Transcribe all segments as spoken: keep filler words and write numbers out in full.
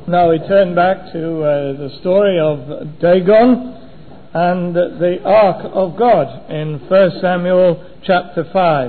Now we turn back to uh, the story of Dagon and the Ark of God in First Samuel chapter five.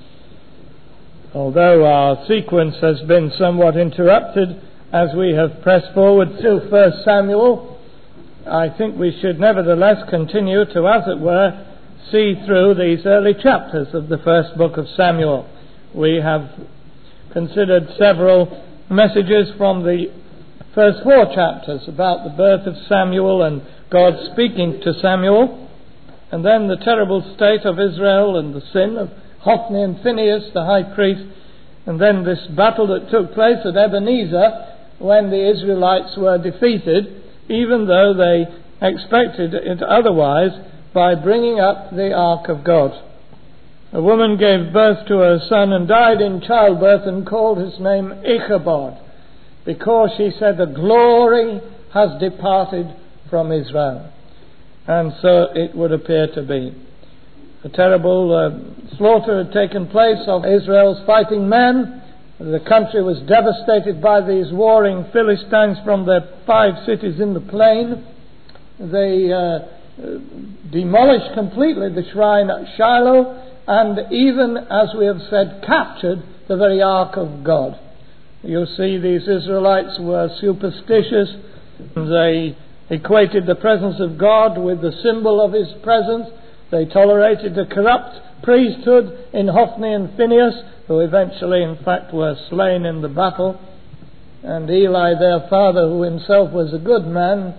Although our sequence has been somewhat interrupted as we have pressed forward to First Samuel, I think we should nevertheless continue to, as it were, see through these early chapters of the first book of Samuel. We have considered several messages from the first four chapters about the birth of Samuel and God speaking to Samuel, and then the terrible state of Israel and the sin of Hophni and Phinehas, the high priest, and then this battle that took place at Ebenezer when the Israelites were defeated, even though they expected it otherwise, by bringing up the Ark of God. A woman gave birth to her son and died in childbirth and called his name Ichabod, because she said, the glory has departed from Israel. And so it would appear to be. A terrible uh, slaughter had taken place of Israel's fighting men. The country was devastated by these warring Philistines from their five cities in the plain. They uh, demolished completely the shrine at Shiloh, and even, as we have said, captured the very Ark of God. You see, these Israelites were superstitious. They equated the presence of God with the symbol of his presence. They tolerated the corrupt priesthood in Hophni and Phinehas, who eventually, in fact, were slain in the battle. And Eli, their father, who himself was a good man,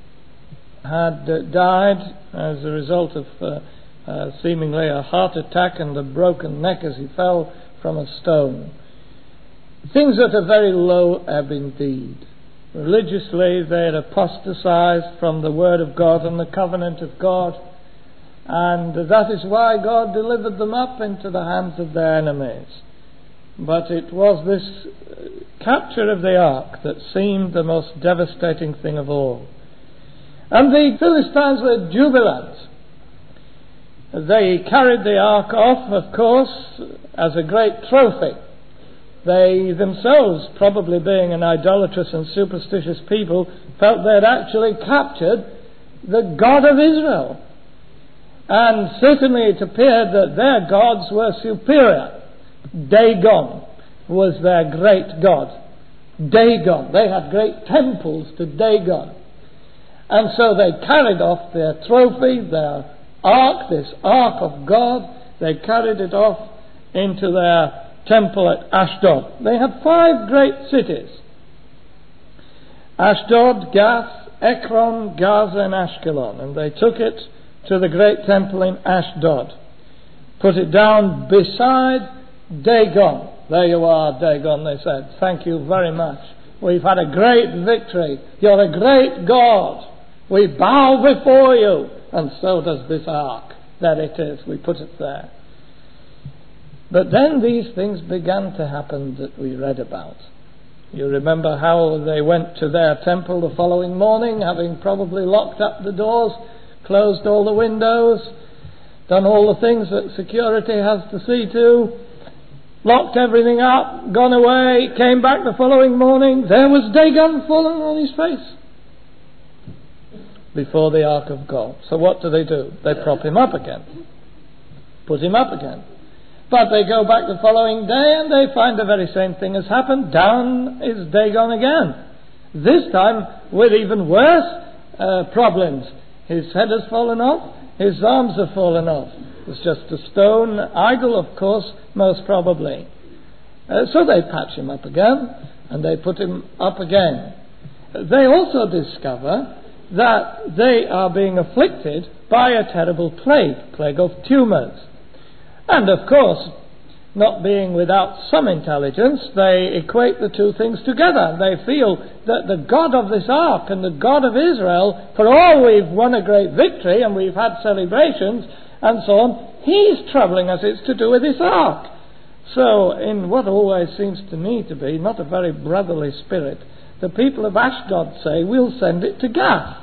had uh, died as a result of uh, uh, seemingly a heart attack and a broken neck as he fell from a stone. Things at a very low ebb indeed. Religiously, they had apostatized from the Word of God and the covenant of God, and that is why God delivered them up into the hands of their enemies. But it was this capture of the ark that seemed the most devastating thing of all. And the Philistines were jubilant. They carried the ark off, of course, as a great trophy. They themselves, probably being an idolatrous and superstitious people, felt they had actually captured the God of Israel. And certainly it appeared that their gods were superior. Dagon was their great god. Dagon. They had great temples to Dagon. And so they carried off their trophy, their ark, this ark of God. They carried it off into their temple at Ashdod. They had five great cities: Ashdod, Gath, Ekron, Gaza and Ashkelon. And they took it to the great temple in Ashdod, put it down beside Dagon. There you are, Dagon, they said. Thank you very much. We've had a great victory. You're a great God. We bow before you. And so does this ark. There it is. We put it there. But then these things began to happen that we read about. You remember how they went to their temple the following morning, having probably locked up the doors, closed all the windows, done all the things that security has to see to, locked everything up, gone away, came back the following morning. There was Dagon fallen on his face before the ark of God. So what do they do? They prop him up again, put him up again. But they go back the following day and they find the very same thing has happened. Down is Dagon again. This time with even worse uh, problems. His head has fallen off, his arms have fallen off. It's just a stone idol, of course, most probably. Uh, so they patch him up again, and they put him up again. They also discover that they are being afflicted by a terrible plague, plague of tumours. And of course, not being without some intelligence, they equate the two things together. They feel that the God of this ark and the God of Israel, for all we've won a great victory and we've had celebrations and so on, he's troubling us. It's to do with this ark. So, in what always seems to me to be not a very brotherly spirit, the people of Ashdod say, we'll send it to Gath.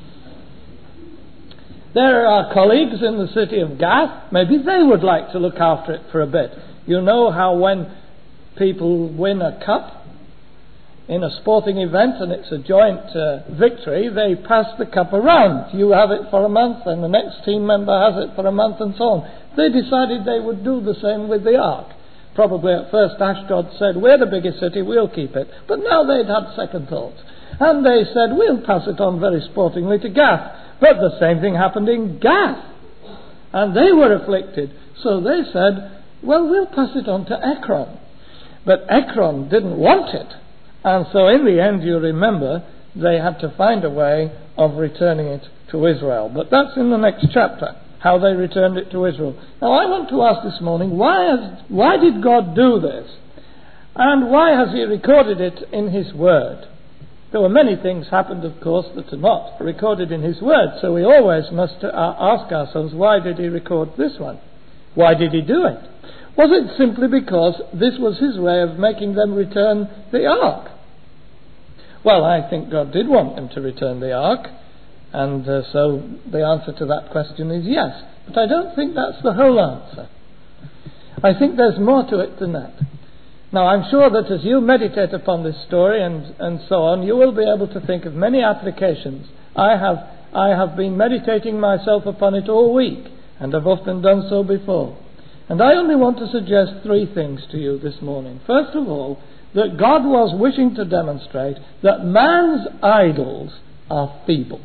There are colleagues in the city of Gath. Maybe they would like to look after it for a bit. You know how when people win a cup, in a sporting event and it's a joint uh, victory, they pass the cup around. You have it for a month and the next team member has it for a month and so on. They decided they would do the same with the ark. Probably at first Ashdod said, we're the biggest city, we'll keep it. But now they'd had second thoughts. And they said, we'll pass it on very sportingly to Gath. But the same thing happened in Gath. And they were afflicted. So they said, well, we'll pass it on to Ekron. But Ekron didn't want it. And so in the end, you remember, they had to find a way of returning it to Israel. But that's in the next chapter, how they returned it to Israel. Now I want to ask this morning, why, has, why did God do this? And why has he recorded it in his word? There were many things happened, of course, that are not recorded in his word. So we always must uh, ask ourselves, why did he record this one? Why did he do it? Was it simply because this was his way of making them return the ark? Well, I think God did want them to return the ark, and uh, so the answer to that question is yes. But I don't think that's the whole answer. I think there's more to it than that. Now, I'm sure that as you meditate upon this story and, and so on, you will be able to think of many applications. I have, I have been meditating myself upon it all week, and have often done so before. And I only want to suggest three things to you this morning. First of all, that God was wishing to demonstrate that man's idols are feeble.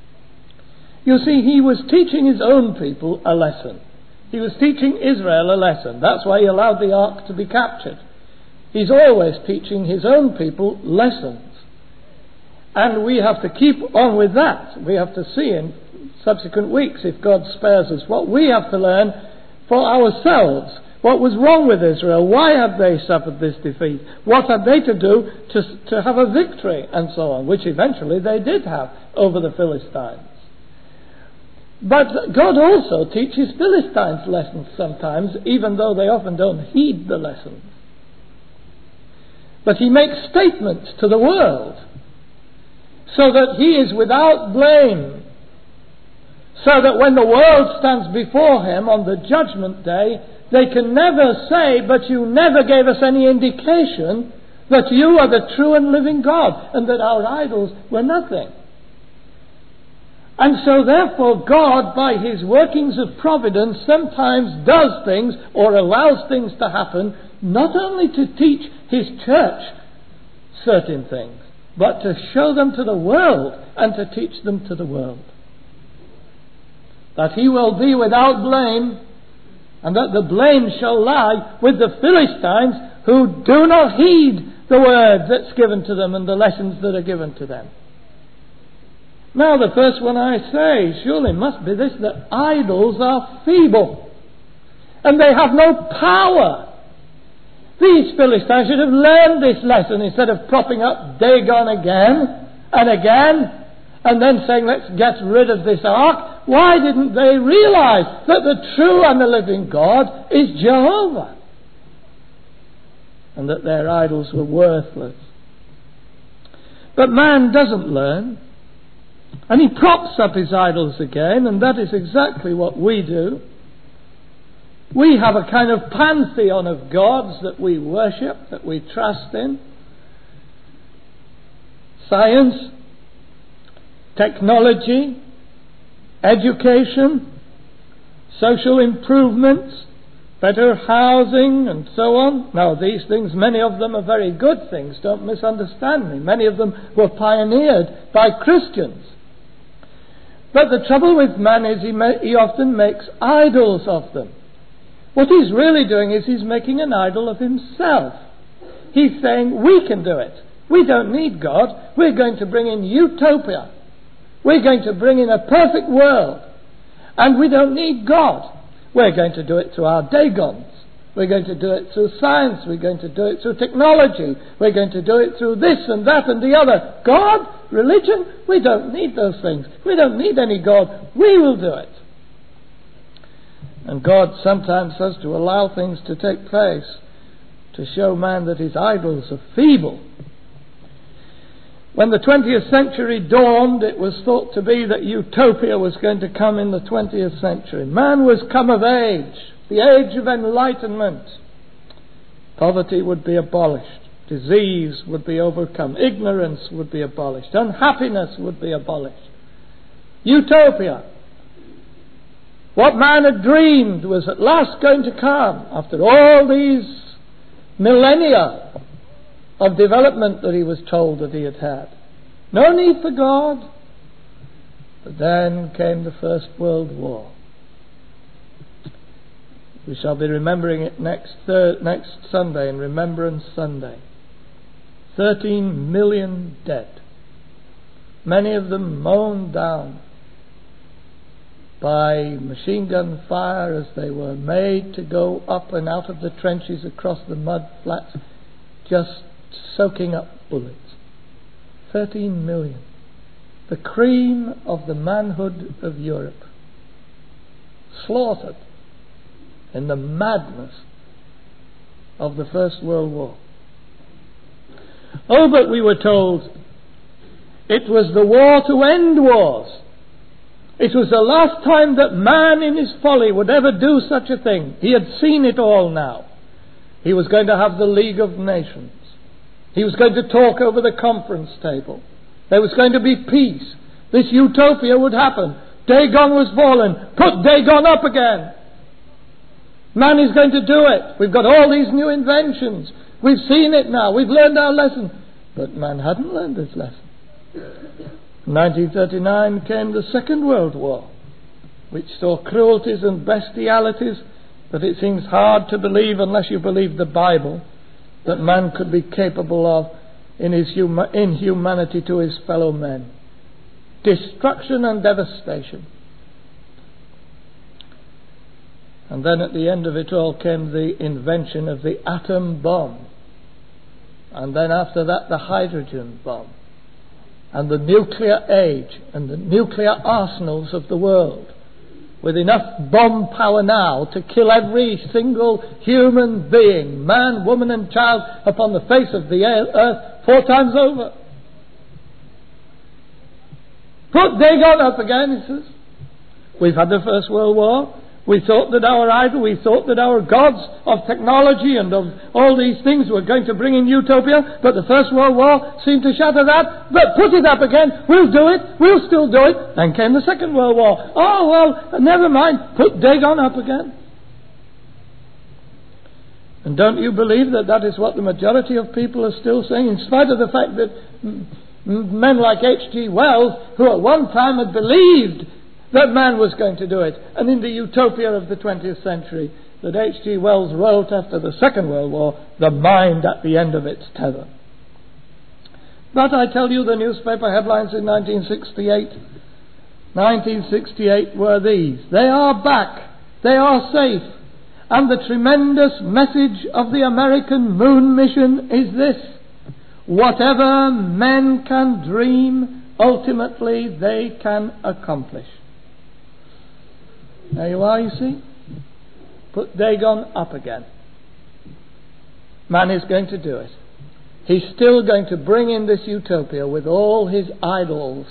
You see, he was teaching his own people a lesson. He was teaching Israel a lesson. That's why he allowed the ark to be captured. He's always teaching his own people lessons. And we have to keep on with that. We have to see in subsequent weeks, if God spares us, what we have to learn for ourselves. What was wrong with Israel? Why had they suffered this defeat? What had they to do to, to have a victory? And so on, which eventually they did have over the Philistines. But God also teaches Philistines lessons sometimes, even though they often don't heed the lessons. But he makes statements to the world so that he is without blame, so that when the world stands before him on the judgment day, they can never say, but you never gave us any indication that you are the true and living God and that our idols were nothing. And so therefore God, by his workings of providence, sometimes does things or allows things to happen, not only to teach his church certain things, but to show them to the world and to teach them to the world. That he will be without blame, and that the blame shall lie with the Philistines who do not heed the word that's given to them and the lessons that are given to them. Now the first one I say surely must be this, that idols are feeble and they have no power. These Philistines should have learned this lesson instead of propping up Dagon again and again and then saying, let's get rid of this ark. Why didn't they realize that the true and the living God is Jehovah and that their idols were worthless? But man doesn't learn, and he props up his idols again, and that is exactly what we do. We have a kind of pantheon of gods that we worship, that we trust in. Science, technology, education, social improvements, better housing, and so on. Now, these things, many of them are very good things, don't misunderstand me. Many of them were pioneered by Christians. But the trouble with man is he, ma- he often makes idols of them. What he's really doing is he's making an idol of himself. He's saying, we can do it. We don't need God. We're going to bring in utopia. We're going to bring in a perfect world. And we don't need God. We're going to do it through our Dagons. We're going to do it through science. We're going to do it through technology. We're going to do it through this and that and the other. God, religion, we don't need those things. We don't need any God. We will do it. And God sometimes has to allow things to take place to show man that his idols are feeble. When the twentieth century dawned, it was thought to be that utopia was going to come in the twentieth century. Man was come of age, the age of enlightenment. Poverty would be abolished, Disease would be overcome. Ignorance would be abolished. Unhappiness would be abolished. Utopia. What man had dreamed was at last going to come after all these millennia of development that he was told that he had had. No need for God. But then came the First World War. We shall be remembering it next thir- next Sunday, in Remembrance Sunday. Thirteen million dead. Many of them mown down by machine gun fire as they were made to go up and out of the trenches across the mud flats, just soaking up bullets. Thirteen million. The cream of the manhood of Europe. Slaughtered in the madness of the First World War. Oh, but we were told it was the war to end wars. It was the last time that man in his folly would ever do such a thing. He had seen it all now. He was going to have the League of Nations. He was going to talk over the conference table. There was going to be peace. This utopia would happen. Dagon was fallen. Put Dagon up again. Man is going to do it. We've got all these new inventions. We've seen it now. We've learned our lesson. But man hadn't learned this lesson. In nineteen thirty-nine came the Second World War, which saw cruelties and bestialities that it seems hard to believe, unless you believe the Bible, that man could be capable of in his huma- inhumanity to his fellow men. Destruction and devastation. And then at the end of it all came the invention of the atom bomb. And then after that the hydrogen bomb. And the nuclear age and the nuclear arsenals of the world, with enough bomb power now to kill every single human being, man, woman and child, upon the face of the earth four times over. Put Dagon up again, he says. We've had the First World War. We thought that our idol, we thought that our gods of technology and of all these things were going to bring in utopia, but the First World War seemed to shatter that. But put it up again, we'll do it, we'll still do it. Then came the Second World War. Oh, well, never mind, put Dagon up again. And don't you believe that that is what the majority of people are still saying, in spite of the fact that men like H G Wells, who at one time had believed that man was going to do it, and in the utopia of the twentieth century that H G Wells wrote after the Second World War, the mind at the end of its tether. But I tell you, the newspaper headlines in nineteen sixty-eight, nineteen sixty-eight were these: they are back, they are safe, and the tremendous message of the American moon mission is this: whatever men can dream, ultimately they can accomplish. There you are, you see. Put Dagon up again. Man is going to do it. He's still going to bring in this utopia with all his idols,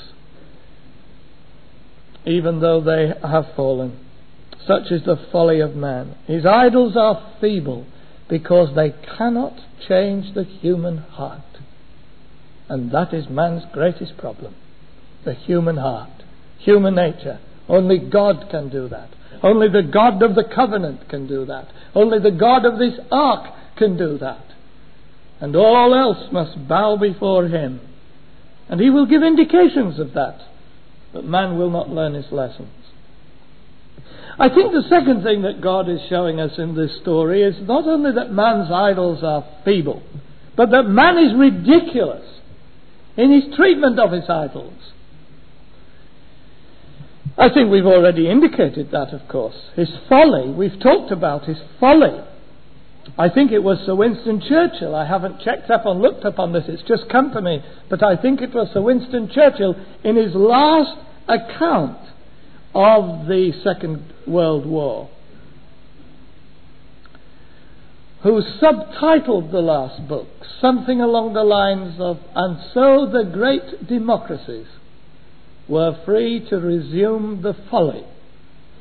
even though they have fallen. Such is the folly of man. His idols are feeble because they cannot change the human heart. And that is man's greatest problem. The human heart. Human nature. Only God can do that. Only the God of the covenant can do that. Only the God of this ark can do that. And all else must bow before him. And he will give indications of that. But man will not learn his lessons. I think the second thing that God is showing us in this story is not only that man's idols are feeble, but that man is ridiculous in his treatment of his idols. I think we've already indicated that, of course. His folly, we've talked about his folly. I think it was Sir Winston Churchill. I haven't checked up and looked up on this, it's just come to me. But I think it was Sir Winston Churchill in his last account of the Second World War, who subtitled the last book something along the lines of, "And so the great democracies were free to resume the folly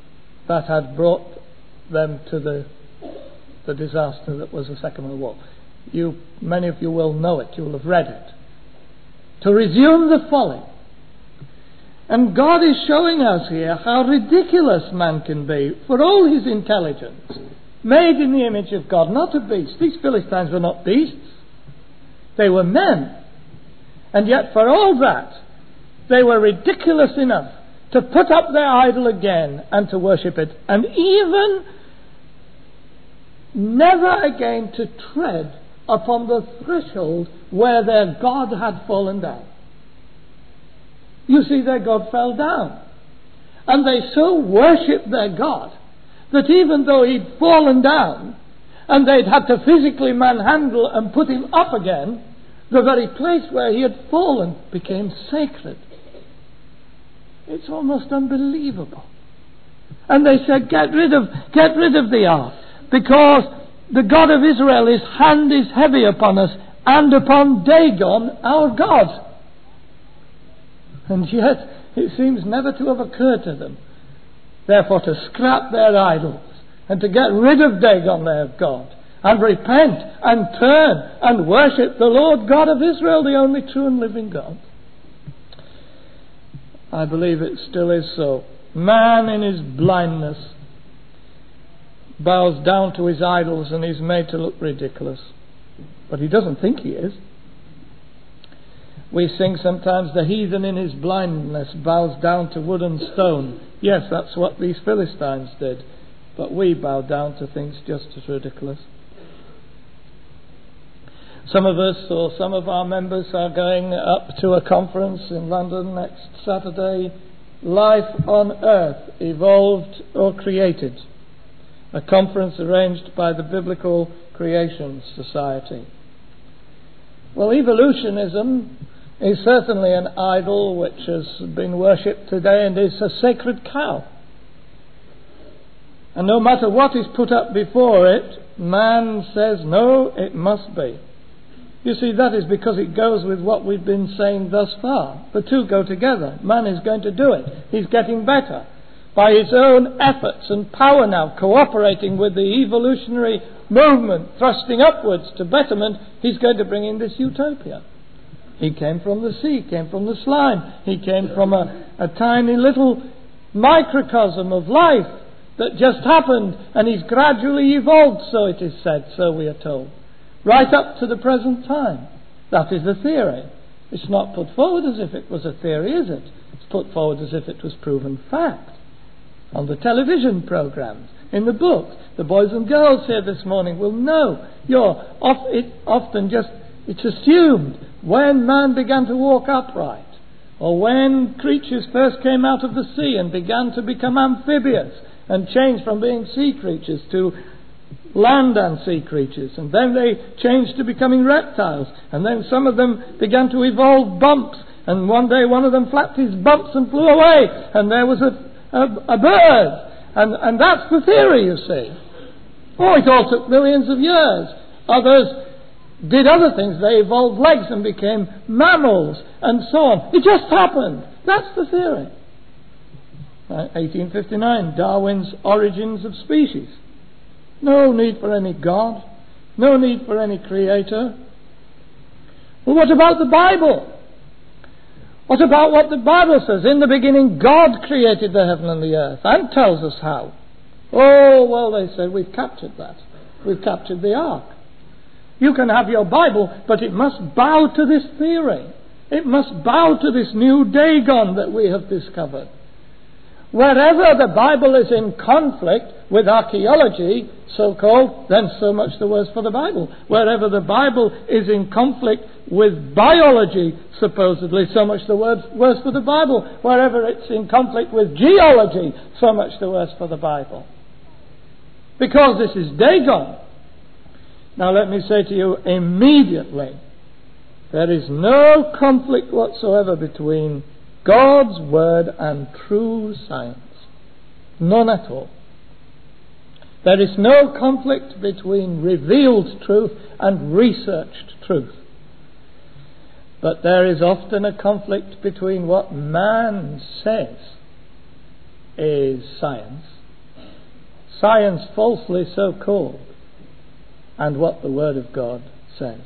that had brought them to the, the disaster that was the Second World War." You, many of you will know it, you will have read it. To resume the folly. And God is showing us here how ridiculous man can be for all his intelligence. Made in the image of God, not a beast. These Philistines were not beasts. They were men. And yet for all that, they were ridiculous enough to put up their idol again and to worship it. And even never again to tread upon the threshold where their God had fallen down. You see, their God fell down. And they so worshipped their God that even though he'd fallen down and they'd had to physically manhandle and put him up again, the very place where he had fallen became sacred. It's almost unbelievable. And they said, get rid of, get rid of the ark, because the God of Israel, his hand is heavy upon us and upon Dagon, our God. And yet, it seems never to have occurred to them, therefore, to scrap their idols and to get rid of Dagon, their God, and repent and turn and worship the Lord God of Israel, the only true and living God. I believe it still is so. Man in his blindness bows down to his idols and is made to look ridiculous. But he doesn't think he is. We sing sometimes, the heathen in his blindness bows down to wood and stone. Yes, that's what these Philistines did. But we bow down to things just as ridiculous. Some of us, or some of our members, are going up to a conference in London next Saturday. Life on Earth, Evolved or Created. A conference arranged by the Biblical Creation Society. Well, evolutionism is certainly an idol which has been worshipped today and is a sacred cow. And no matter what is put up before it, man says, no, it must be. You see, that is because it goes with what we've been saying thus far. The two go together. Man is going to do it. He's getting better. By his own efforts and power now, cooperating with the evolutionary movement, thrusting upwards to betterment, he's going to bring in this utopia. He came from the sea, came from the slime. He came from a, a tiny little microcosm of life that just happened, and he's gradually evolved, so it is said, so we are told. Right up to the present time. That is the theory. It's not put forward as if it was a theory, is it? It's put forward as if it was proven fact. On the television programs, in the books. The boys and girls here this morning will know. You're off, it often just, it's assumed when man began to walk upright, or when creatures first came out of the sea and began to become amphibious and changed from being sea creatures to land and sea creatures, and then they changed to becoming reptiles, and then some of them began to evolve bumps, and one day one of them flapped his bumps and flew away, and there was a, a, a bird, and, and that's the theory, you see. Oh, it all took millions of years. Others did other things. They evolved legs and became mammals, and so on. It just happened. That's the theory. Uh, eighteen fifty-nine, Darwin's Origins of Species. No need for any God. No need for any creator. Well, what about the Bible? What about what the Bible says? In the beginning, God created the heaven and the earth, and tells us how. Oh, well, they said, we've captured that. We've captured the ark. You can have your Bible, but it must bow to this theory. It must bow to this new Dagon that we have discovered. Wherever the Bible is in conflict with archaeology, so-called, then so much the worse for the Bible. Wherever the Bible is in conflict with biology, supposedly, so much the worse for the Bible. Wherever it's in conflict with geology, so much the worse for the Bible. Because this is Dagon. Now let me say to you immediately, there is no conflict whatsoever between God's word and true science. None at all. There is no conflict between revealed truth and researched truth. But there is often a conflict between what man says is science, science falsely so called, and what the Word of God says.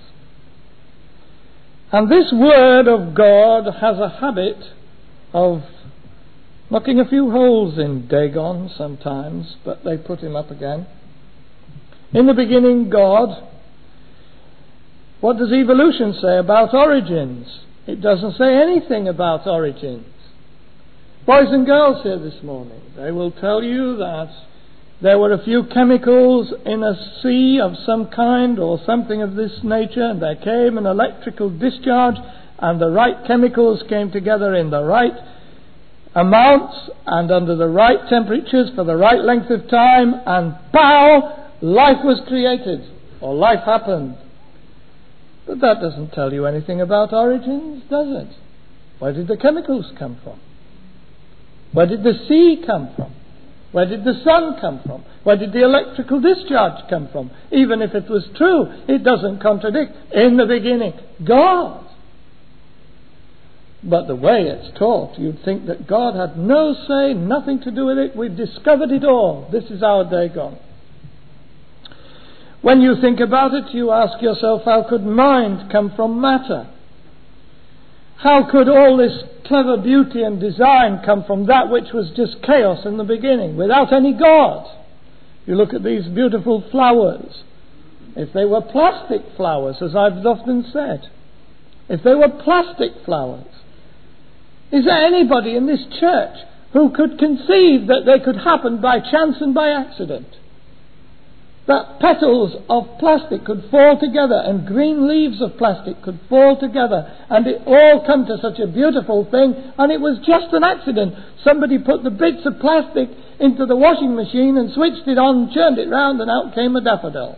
And this Word of God has a habit of knocking a few holes in Dagon sometimes, but they put him up again. In the beginning, God. What does evolution say about origins? It doesn't say anything about origins. Boys and girls here this morning, they will tell you that there were a few chemicals in a sea of some kind or something of this nature, and there came an electrical discharge, and the right chemicals came together in the right amounts and under the right temperatures for the right length of time, and pow, life was created, or life happened. But that doesn't tell you anything about origins, does it? Where did the chemicals come from? Where did the sea come from? Where did the sun come from? Where did the electrical discharge come from? Even if it was true, it doesn't contradict. In the beginning, God. But the way it's taught, you'd think that God had no say, nothing to do with it. We've discovered it all. This is our Dagon. When you think about it, you ask yourself, how could mind come from matter? How could all this clever beauty and design come from that which was just chaos in the beginning, without any God? You look at these beautiful flowers. If they were plastic flowers, as I've often said, if they were plastic flowers, is there anybody in this church who could conceive that they could happen by chance and by accident? That petals of plastic could fall together and green leaves of plastic could fall together and it all come to such a beautiful thing, and it was just an accident. Somebody put the bits of plastic into the washing machine and switched it on, turned it round, and out came a daffodil.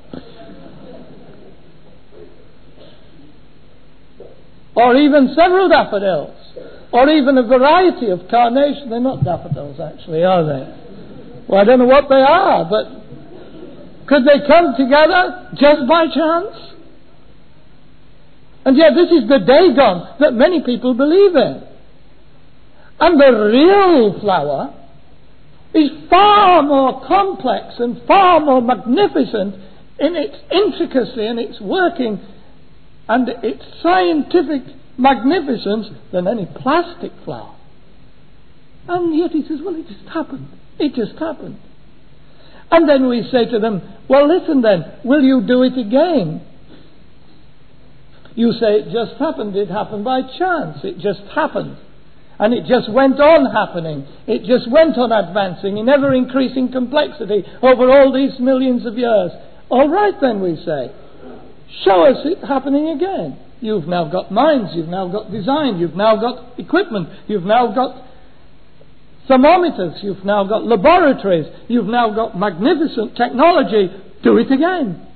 Or even several daffodils. Or even a variety of carnations. They're not daffodils actually, are they? Well, I don't know what they are, but could they come together just by chance? And yet this is the Dagon that many people believe in. And the real flower is far more complex and far more magnificent in its intricacy and its working and its scientific magnificence than any plastic flower. And yet he says, well, it just happened. It just happened. And then we say to them, well, listen then, will you do it again? You say it just happened. It happened by chance. It just happened. And it just went on happening. It just went on advancing in ever-increasing complexity over all these millions of years. All right then, we say. Show us it happening again. You've now got minds. You've now got design. You've now got equipment. You've now got thermometers, you've now got laboratories, you've now got magnificent technology. Do it again.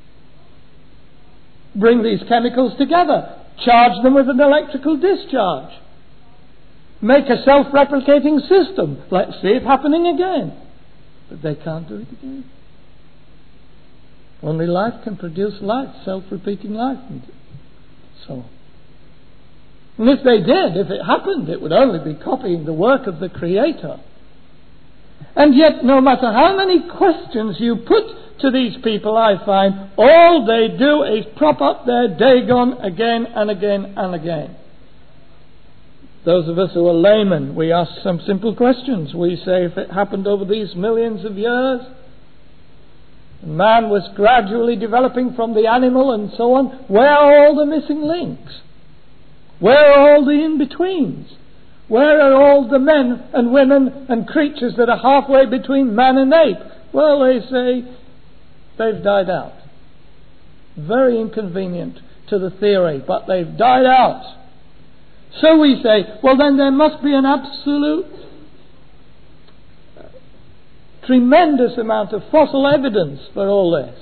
Bring these chemicals together, charge them with an electrical discharge, make a self-replicating system. Let's see it happening again. But they can't do it again. Only life can produce life, self-repeating life, and so on. And if they did, if it happened, it would only be copying the work of the Creator. And yet, no matter how many questions you put to these people, I find all they do is prop up their Dagon again and again and again. Those of us who are laymen, we ask some simple questions. We say, if it happened over these millions of years, man was gradually developing from the animal and so on, where are all the missing links? Where are all the in-betweens? Where are all the men and women and creatures that are halfway between man and ape? Well, they say they've died out. Very inconvenient to the theory, but they've died out. So we say, well then there must be an absolute tremendous amount of fossil evidence for all this.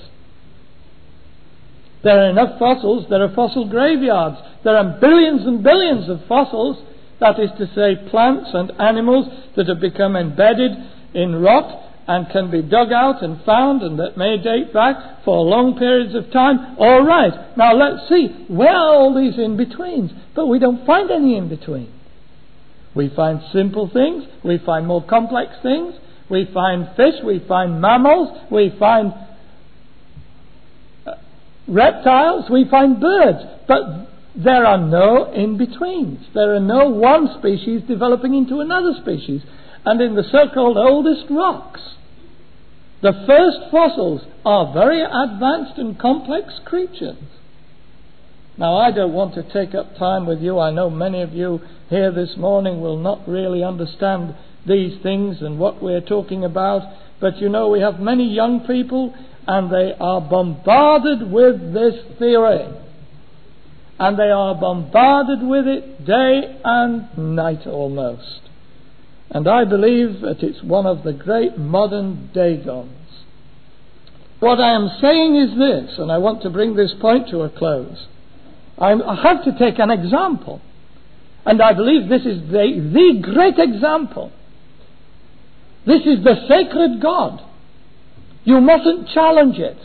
There are enough fossils, there are fossil graveyards, there are billions and billions of fossils, that is to say plants and animals that have become embedded in rock and can be dug out and found and that may date back for long periods of time. All right, now let's see, where are all these in-betweens? But we don't find any in-between. We find simple things, we find more complex things, we find fish, we find mammals, we find reptiles, we find birds, but there are no in-betweens. There are no one species developing into another species. And in the so-called oldest rocks, the first fossils are very advanced and complex creatures. Now, I don't want to take up time with you. I know many of you here this morning will not really understand these things and what we're talking about. But you know, we have many young people and they are bombarded with this theory. And they are bombarded with it day and night almost. And I believe that it's one of the great modern dagons. What I am saying is this, and I want to bring this point to a close. I have to take an example. And I believe this is the, the great example. This is the sacred God. You mustn't challenge it.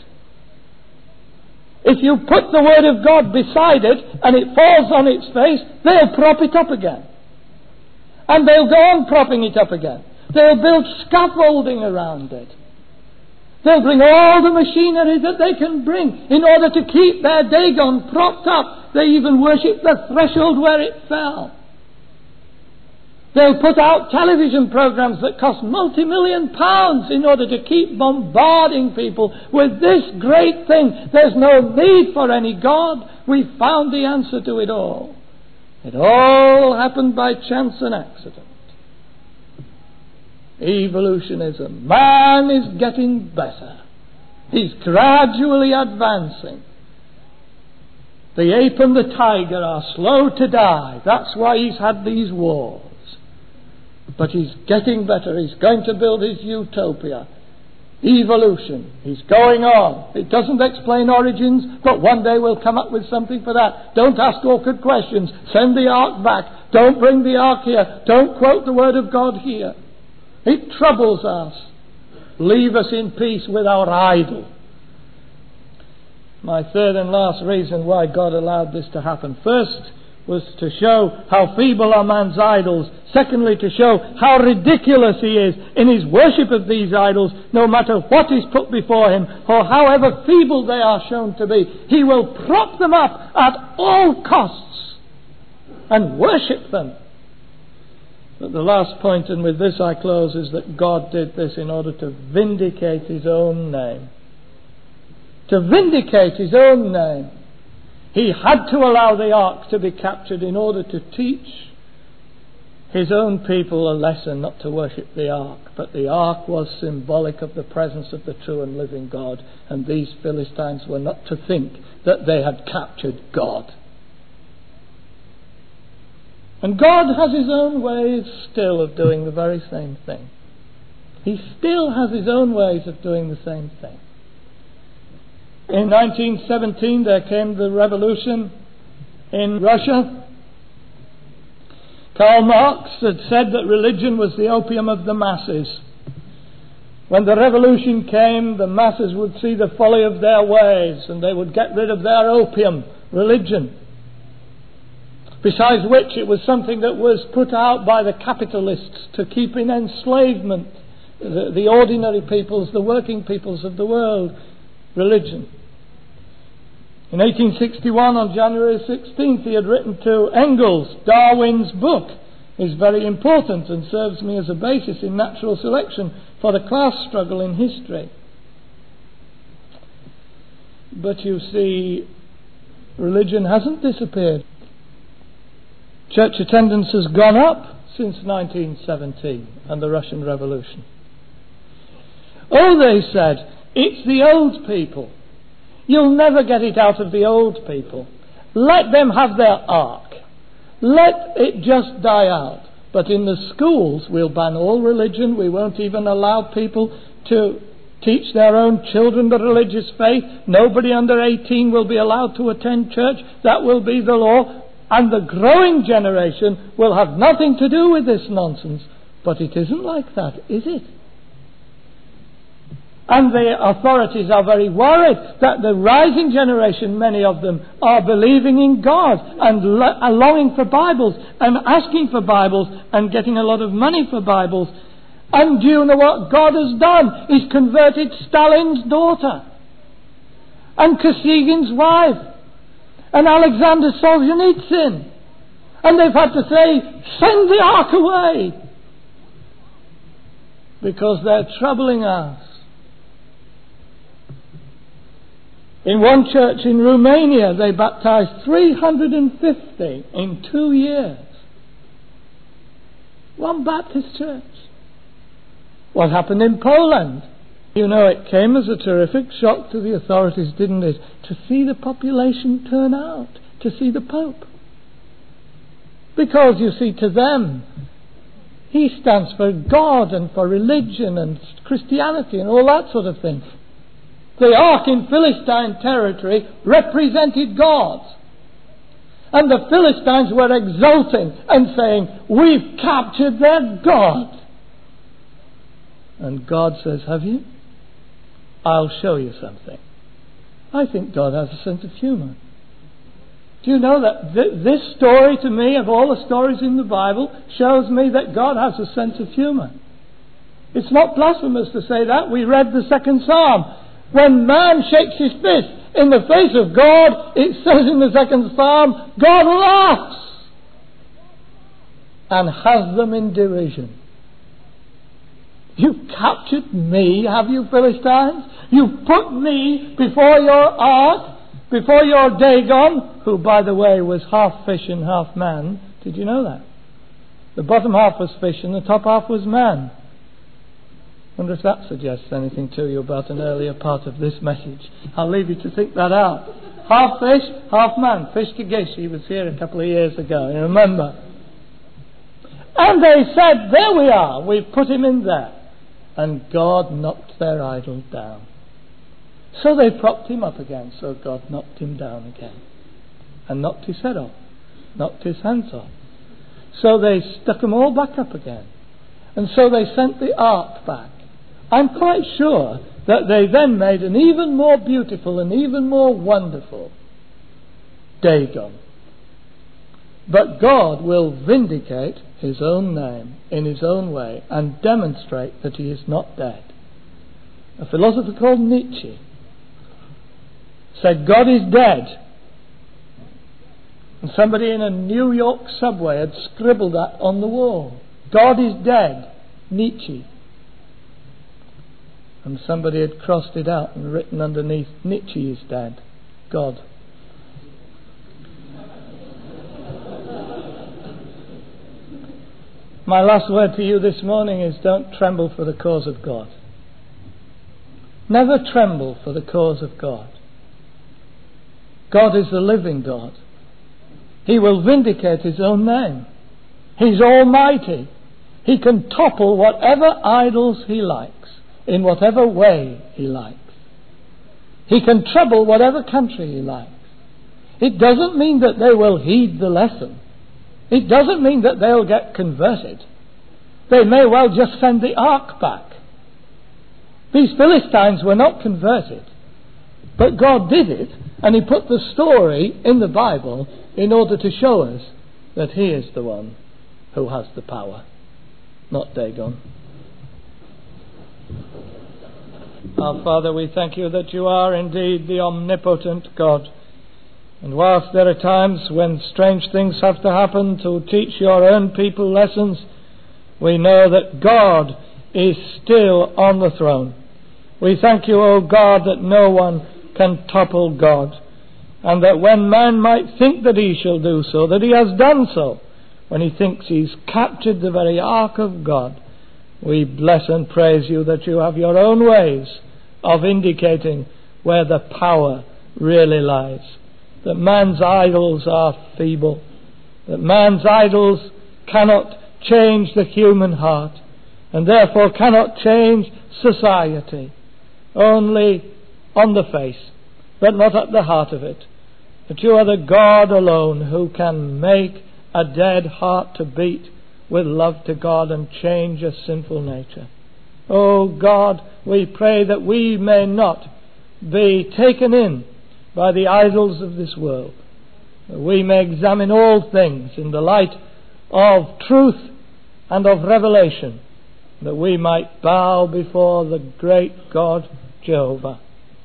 If you put the Word of God beside it and it falls on its face, they'll prop it up again. And they'll go on propping it up again. They'll build scaffolding around it. They'll bring all the machinery that they can bring in order to keep their Dagon propped up. They even worship the threshold where it fell. They'll put out television programs that cost multi-million pounds in order to keep bombarding people with this great thing. There's no need for any God. We found the answer to it all. It all happened by chance and accident. Evolutionism. Man is getting better. He's gradually advancing. The ape and the tiger are slow to die. That's why he's had these wars. But he's getting better. He's going to build his utopia. Evolution. He's going on. It doesn't explain origins, but one day we'll come up with something for that. Don't ask awkward questions. Send the ark back. Don't bring the ark here. Don't quote the word of God here. It troubles us. Leave us in peace with our idol. My third and last reason why God allowed this to happen. First was to show how feeble are man's idols. Secondly, to show how ridiculous he is in his worship of these idols, no matter what is put before him, or however feeble they are shown to be. He will prop them up at all costs and worship them. But the last point, and with this I close, is that God did this in order to vindicate his own name. To vindicate his own name. He had to allow the ark to be captured in order to teach his own people a lesson not to worship the ark. But the ark was symbolic of the presence of the true and living God, and these Philistines were not to think that they had captured God. And God has his own ways still of doing the very same thing. He still has his own ways of doing the same thing. In nineteen seventeen there came the revolution in Russia. Karl Marx had said that religion was the opium of the masses. When the revolution came, the masses would see the folly of their ways and they would get rid of their opium, religion. Besides which, it was something that was put out by the capitalists to keep in enslavement the, the ordinary peoples, the working peoples of the world. Religion. In eighteen sixty-one, on January sixteenth, he had written to Engels, Darwin's book is very important and serves me as a basis in natural selection for the class struggle in history. But you see, religion hasn't disappeared. Church attendance has gone up since nineteen seventeen and the Russian Revolution. Oh, they said, it's the old people. You'll never get it out of the old people. Let them have their ark. Let it just die out. But in the schools, we'll ban all religion. We won't even allow people to teach their own children the religious faith. Nobody under eighteen will be allowed to attend church. That will be the law. And the growing generation will have nothing to do with this nonsense. But it isn't like that, is it? And the authorities are very worried that the rising generation, many of them, are believing in God and lo- are longing for Bibles and asking for Bibles and getting a lot of money for Bibles. And do you know what God has done? He's converted Stalin's daughter. and Kosygин's wife, and Alexander Solzhenitsyn. And they've had to say, send the ark away, because they're troubling us. In one church in Romania, they baptized three hundred fifty in two years. One Baptist church. What happened in Poland? You know, it came as a terrific shock to the authorities, didn't it? To see the population turn out, to see the Pope. Because, you see, to them, he stands for God and for religion and Christianity and all that sort of thing. The ark in Philistine territory represented God. And the Philistines were exulting and saying, we've captured their God. And God says, have you? I'll show you something. I think God has a sense of humour. Do you know that th- this story to me, of all the stories in the Bible, shows me that God has a sense of humour. It's not blasphemous to say that. We read the second Psalm. When man shakes his fist in the face of God, it says in the second Psalm, God laughs and has them in derision. You've captured me, have you, Philistines? You've put me before your ark, before your Dagon, who, by the way, was half fish and half man. Did you know that? The bottom half was fish and the top half was man. Wonder if that suggests anything to you about an earlier part of this message. I'll leave you to think that out. Half fish, half man. Fish to Gish, he was here a couple of years ago, you remember? And they said, there we are, we've put him in there. And God knocked their idol down. So they propped him up again, so God knocked him down again. And knocked his head off, knocked his hands off. So they stuck them all back up again. And so they sent the ark back. I'm quite sure that they then made an even more beautiful and even more wonderful Dagon. But God will vindicate his own name in his own way and demonstrate that he is not dead. A philosopher called Nietzsche said God is dead. And somebody in a New York subway had scribbled that on the wall. God is dead, Nietzsche. And somebody had crossed it out and written underneath, Nietzsche is dead, God. My last word to you this morning is, don't tremble for the cause of God. Never tremble for the cause of God. God is the living God. He will vindicate his own name. He's almighty. He can topple whatever idols he likes, in whatever way he likes. He can trouble whatever country he likes. It doesn't mean that they will heed the lesson. It doesn't mean that they'll get converted. They may well just send the ark back. These Philistines were not converted, but God did it, and he put the story in the Bible in order to show us that he is the one who has the power, not Dagon. Our Father, we thank you that you are indeed the omnipotent God. And whilst there are times when strange things have to happen to teach your own people lessons, we know that God is still on the throne. We thank you, O God, that no one can topple God, and that when man might think that he shall do so, that he has done so, when he thinks he's captured the very ark of God, we bless and praise you that you have your own ways of indicating where the power really lies. That man's idols are feeble, that man's idols cannot change the human heart, and therefore cannot change society. Only on the face, but not at the heart of it. That you are the God alone who can make a dead heart to beat with love to God and change a sinful nature. Oh God, we pray that we may not be taken in by the idols of this world. That we may examine all things in the light of truth and of revelation, that we might bow before the great God Jehovah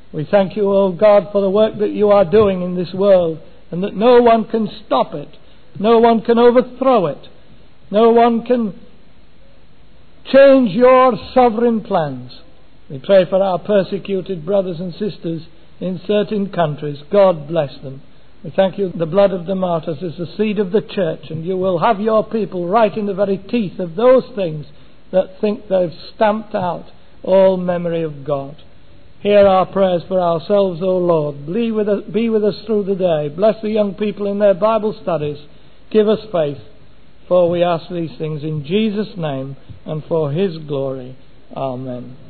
We thank you, O God, for the work that you are doing in this world, and that no one can stop it, no one can overthrow it, no one can change your sovereign plans. We pray for our persecuted brothers and sisters in certain countries. God bless them. We thank you the blood of the martyrs is the seed of the church, and you will have your people right in the very teeth of those things that think they've stamped out all memory of God. Hear our prayers for ourselves, O Lord. Be with us, be with us through the day. Bless the young people in their Bible studies. Give us faith, for we ask these things in Jesus' name and for his glory. Amen.